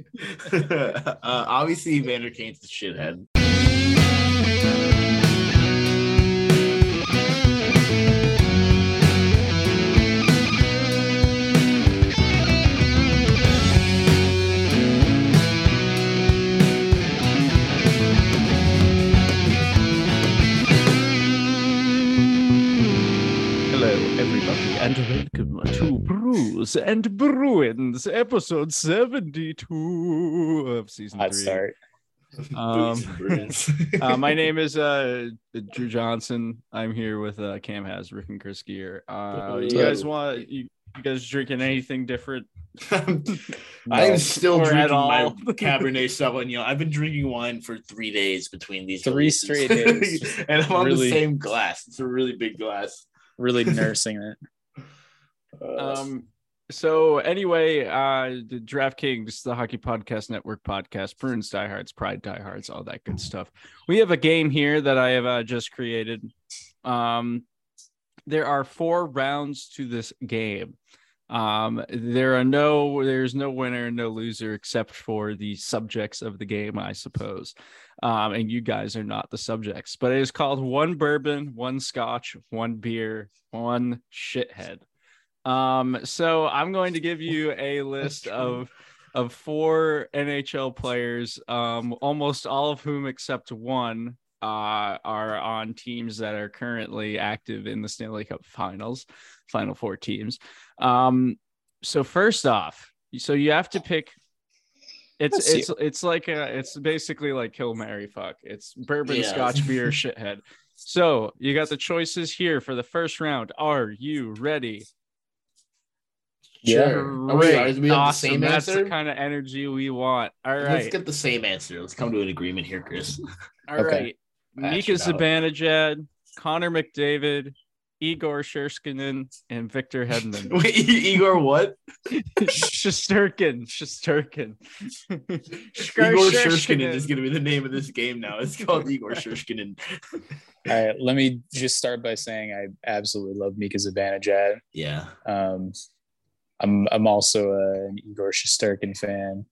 Obviously, Evander Kane's the shithead. And welcome to Brews and Bruins, episode 72 of season 3. Start. My name is Drew Johnson. I'm here with Cam Has, Rick, and Chris Gear. You guys drinking anything different? I'm still drinking my Cabernet Sauvignon. I've been drinking wine for 3 days between these 3 straight days, and I'm on the same glass. It's a really big glass. Really nursing it. So anyway, the DraftKings, the Hockey Podcast Network podcast, Bruins Diehards, Pride Diehards, all that good stuff. We have a game here that I have just created. There are 4 rounds to this game. There's no winner, no loser, except for the subjects of the game, I suppose. And you guys are not the subjects, but it is called 1 bourbon, 1 scotch, 1 beer, 1 shithead. So I'm going to give you a list of 4 NHL players, almost all of whom except one are on teams that are currently active in the Stanley Cup Finals, Final 4 teams. So first off, so you have to pick. It's basically like kill, marry, fuck. It's bourbon, scotch, beer, shithead. So you got the choices here for the first round. Are you ready? Yeah. Great. We have Awesome. the same That's answer? the kind of energy we want. All right. Let's get the same answer. Let's come to an agreement here, Chris. All right. Mika Zibanejad, Connor McDavid, Igor Shesterkin, and Victor Hedman. Wait, Igor what? Shesterkin. Igor Shesterkin is going to be the name of this game now. It's called Igor Shesterkin. All right, let me just start by saying I absolutely love Mika Zibanejad. Yeah. I'm also an Igor Shesterkin fan.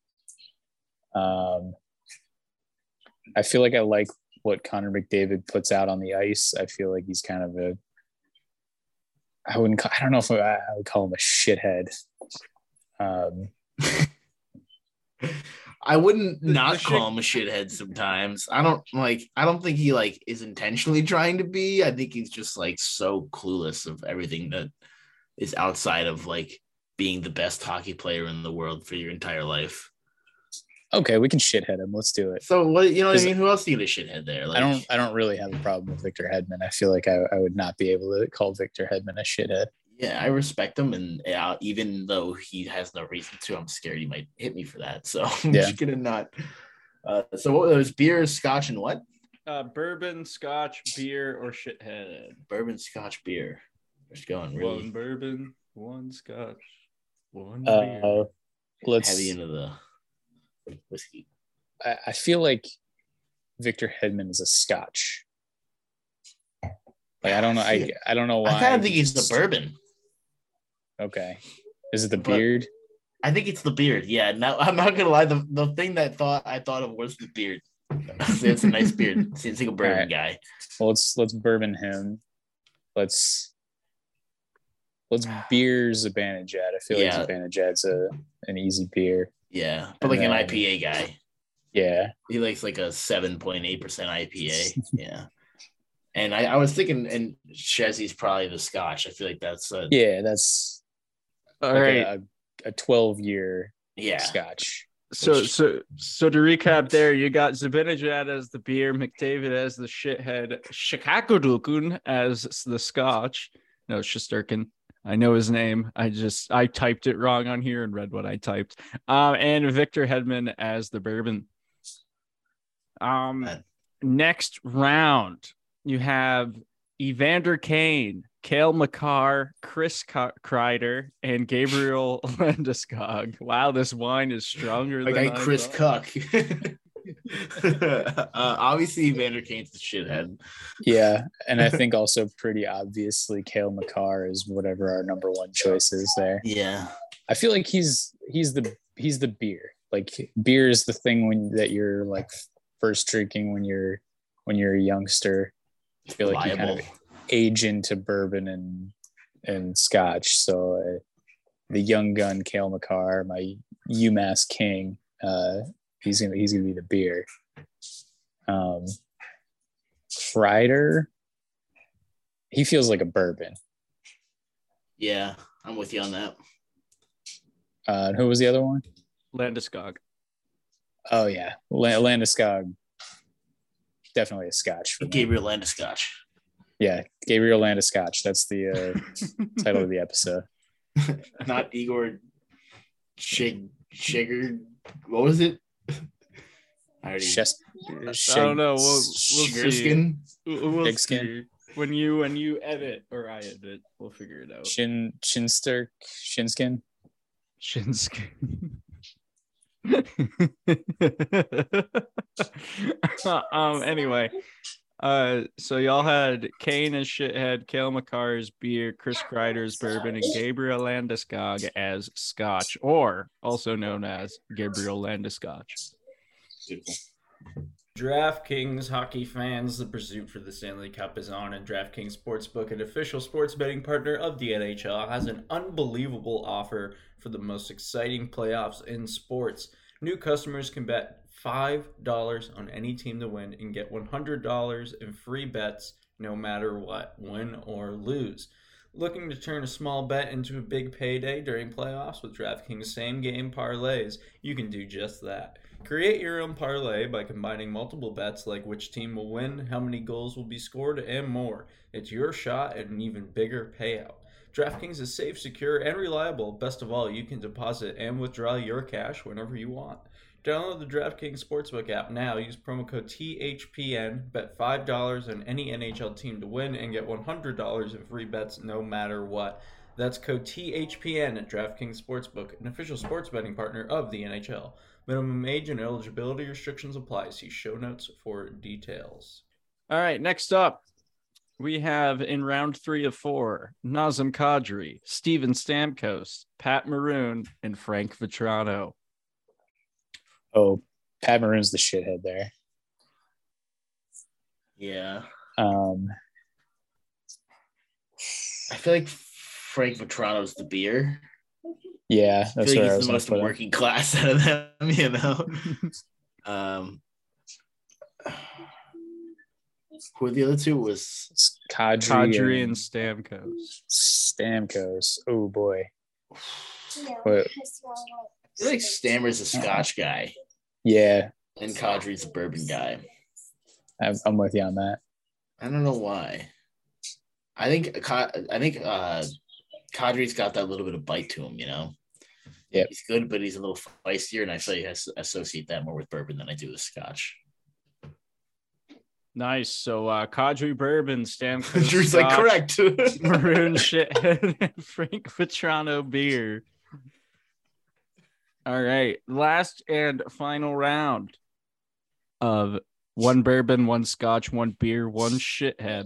I feel like I like what Connor McDavid puts out on the ice. I feel like he's kind of I don't know if I would call him a shithead. I wouldn't call him a shithead sometimes. I don't think he is intentionally trying to be. I think he's just so clueless of everything that is outside of being the best hockey player in the world for your entire life. Okay, we can shithead him. Let's do it. So what what I mean? Who else do you get a shithead there? I don't really have a problem with Victor Hedman. I feel like I would not be able to call Victor Hedman a shithead. Yeah, I respect him, and even though he has no reason to, I'm scared he might hit me for that. So I'm just gonna not. So what was beer, scotch, and what? Bourbon, scotch, beer, or shithead. Bourbon, scotch, beer. Just going really. 1 bourbon, 1 scotch, 1 beer. Let's heavy into the whiskey. I feel like Victor Hedman is a scotch. I don't know. I don't know why. I kind of think he's the bourbon. Okay. Is it the beard? I think it's the beard. Yeah. Now I'm not gonna lie. The thing that I thought of was the beard. It's a nice beard. Seems like a bourbon guy. Well, let's bourbon him. Let's beer Zibanejad. I feel like Zibanejad's an easy beer. Yeah, but an IPA guy. Yeah, he likes a 7.8% IPA. Yeah, and I was thinking, and Chezzy's probably the Scotch. I feel like that's that's all right. A 12-year Scotch. So to recap, there you got Zibanejad as the beer, McDavid as the shithead, Shakakudukun as the Scotch. No, Shesterkin. I know his name. I typed it wrong on here and read what I typed. And Victor Hedman as the bourbon. Next round, you have Evander Kane, Cale Makar, Chris Kreider, and Gabriel Landeskog. Wow, this wine is stronger than Chris Cuck. Obviously, Evander Kane's the shithead. Yeah, and I think also pretty obviously Cale Makar is whatever our number 1 choice is there. Yeah, I feel like he's the beer. like beer is the thing that you're like first drinking when you're a youngster. I feel like you kind of age into bourbon and scotch. So the young gun Cale Makar, my UMass king, he's gonna be the beer. Kreider, he feels like a bourbon. Yeah, I'm with you on that. And who was the other one? Landeskog. Oh yeah, Landeskog. Definitely a scotch for me. Gabriel Landeskog. Yeah, Gabriel Landeskog. That's the title of the episode. Not Igor Shiger. What was it? I don't know. We'll see. We'll see. When you edit or I edit, we'll figure it out. Shinskin. Anyway, so y'all had Kane as shithead, Cale Makar as beer, Chris Kreider's bourbon, and Gabriel Landeskog as scotch, or also known as Gabriel Landeskog. Beautiful. DraftKings hockey fans, the pursuit for the Stanley Cup is on, and DraftKings Sportsbook, an official sports betting partner of the NHL, has an unbelievable offer for the most exciting playoffs in sports. New customers can bet $5 on any team to win and get $100 in free bets no matter what, win or lose. Looking to turn a small bet into a big payday during playoffs with DraftKings same-game parlays? You can do just that. Create your own parlay by combining multiple bets like which team will win, how many goals will be scored, and more. It's your shot at an even bigger payout. DraftKings is safe, secure, and reliable. Best of all, you can deposit and withdraw your cash whenever you want. Download the DraftKings Sportsbook app now. Use promo code THPN. Bet $5 on any NHL team to win and get $100 in free bets no matter what. That's code THPN at DraftKings Sportsbook, an official sports betting partner of the NHL. Minimum age and eligibility restrictions apply. See show notes for details. All right, next up, we have in round 3 of 4, Nazem Kadri, Steven Stamkos, Pat Maroon, and Frank Vatrano. Oh, Pat Maroon's the shithead there. Yeah. I feel like Frank Vatrano's the beer. Yeah, that's I feel like what he's the most working class out of them, you know. Who are the other two? Was Kadri and Stamkos. Stamkos. Oh boy. What? I feel like Stammer's a Scotch guy. Yeah. And Kadri's a bourbon guy. I'm with you on that. I don't know why. I think Kadri's got that little bit of bite to him, you know. Yeah, he's good, but he's a little feistier, and I associate that more with bourbon than I do with Scotch. Nice. So Kadri bourbon, Stamkos Drew's Scotch, like correct. Maroon shithead, and Frank Vatrano beer. All right, last and final round of one bourbon, one Scotch, one beer, one shithead.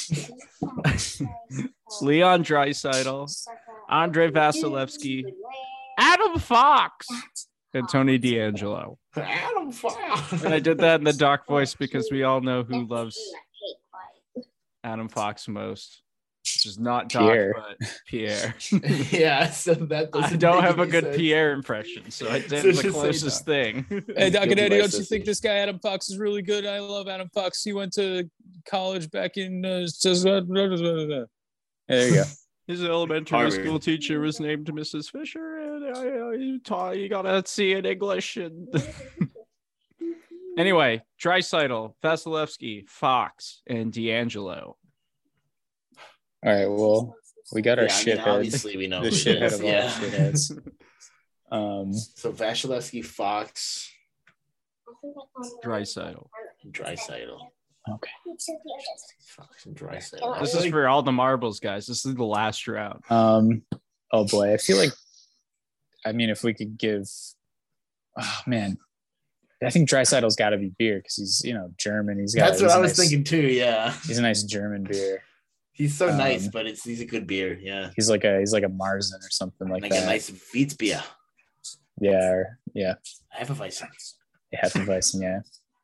Leon Draisaitl, Andre Vasilevsky, Adam Fox, and Tony DeAngelo. Adam Fox. And I did that in the Doc voice because we all know who loves Adam Fox most. Which is not Doc, Pierre. but Pierre. Yeah, so that I don't have a good Pierre impression, so I did the closest thing. Hey, Doc and Eddie, don't you think this guy Adam Fox is really good? I love Adam Fox. He went to college back in. There you go. His elementary Harvard. school teacher was named Mrs. Fisher, and you gotta see it in English. And anyway, Draisaitl, Vasilevsky, Fox, and DeAngelo. All right, well, we got our shithead. Obviously, we know The who shithead it is. of all shitheads. So Vasilevsky, Fox, Draisaitl. Draisaitl. Okay. Fox and Draisaitl. This is for all the marbles, guys. This is the last round. Oh boy, I feel like, I mean, if we could give, oh man, I think Draisaitl's got to be beer because he's, German. That's what I was thinking too. Yeah, he's a nice German beer. He's so nice, but he's a good beer. Yeah, he's like a Marzen or something like that. A nice Weitzbier. Yeah, Yeah. Hefeweizen. Hefeweizen, yeah.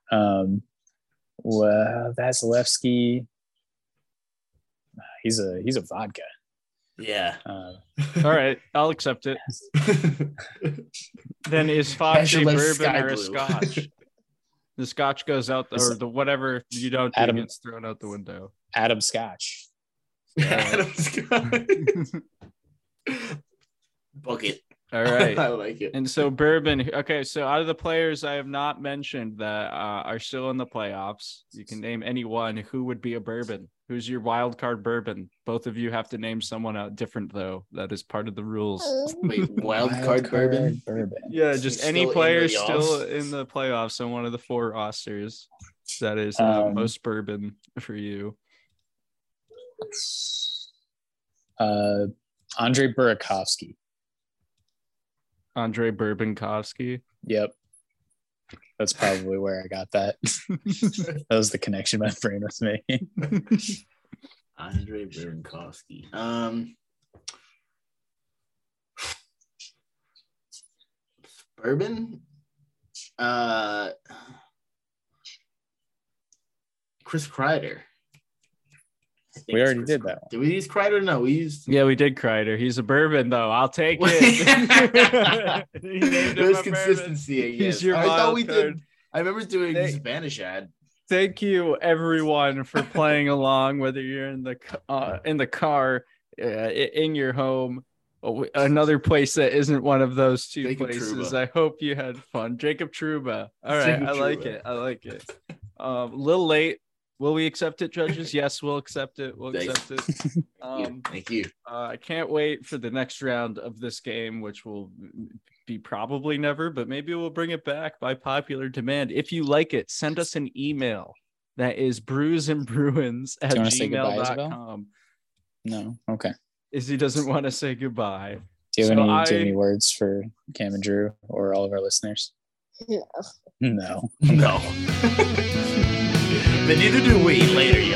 Well, Vasilevsky. He's a vodka. Yeah. All right, I'll accept it. Then is Foch a bourbon or a Scotch? The Scotch goes out, or the whatever you don't do gets thrown out the window. Adam Scotch. Adam Scotch. Bucket. All right. I like it. And so bourbon. Okay, so out of the players I have not mentioned that are still in the playoffs, you can name any one. Who would be a bourbon? Who's your wild card bourbon? Both of you have to name someone out different, though. That is part of the rules. Wait, wild card bourbon? Yeah, just any player still in the playoffs on one of the 4 rosters. That is most bourbon for you. Andre Burakovsky. Andre Burbankovsky. Yep. That's probably where I got that. That was the connection my brain was making. Andre Burakovsky. Bourbon? Chris Kreider. We already did that one. Did we use Kreider? No, we used. Yeah, we did Kreider. He's a bourbon, though. I'll take it. There's consistency. He's your I thought we card. did. I remember doing a Spanish ad. Thank you, everyone, for playing along. Whether you're in the car, in your home, another place that isn't one of those 2 Jacob places. Trouba. I hope you had fun. Jacob Trouba. All right, Jacob I like Trouba. it. I like it. A little late. Will we accept it, judges? Yes, we'll accept it. We'll accept it. Thank you. I can't wait for the next round of this game, which will be probably never, but maybe we'll bring it back by popular demand. If you like it, send us an email. That is brewsandbruins@gmail.com. No. Okay. Izzy doesn't want to say goodbye. Do you have any words for Cam and Drew or all of our listeners? No. No. No. But neither do we later.